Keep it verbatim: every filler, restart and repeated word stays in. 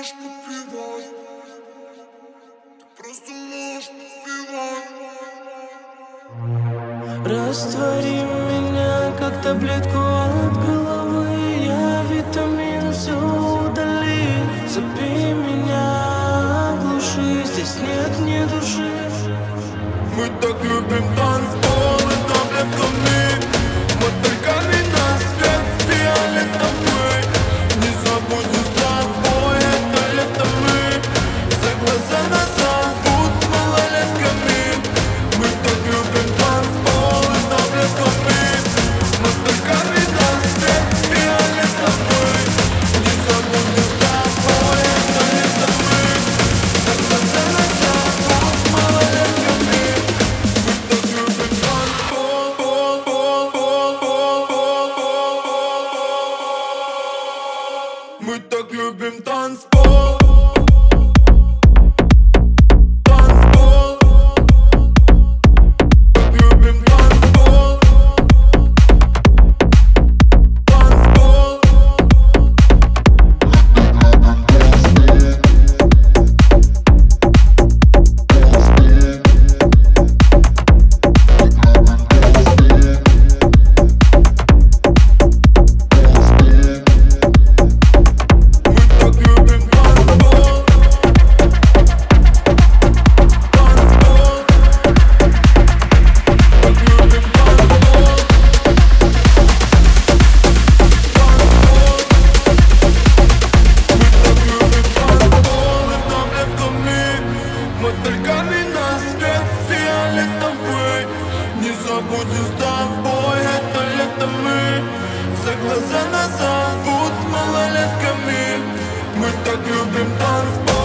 можешь подпевать, ты просто можешь подпевать. Раствори меня, как таблетку от головы. Я витамин, все удали. Забей меня, оглуши, здесь нет ни души. Мы так любим танцпол и таблетками, мотыльками на свет фиолетовый. Не забудем с тобой это лето мы, за глаза нас зовут малолетками. Мы так любим танцпол и таблетками, мотыльками на свет фиолетовый. Не забудем с тобой это лето мы, за глаза нас зовут малолетками. Мы так любим танцпол. Танцпол. Так любим танцпол. Танцпол. Мотыльками на свет фиолетовый. Не забудем с тобой это лето мы, за глаза нас зовут малолетками. Мы так любим танцпол.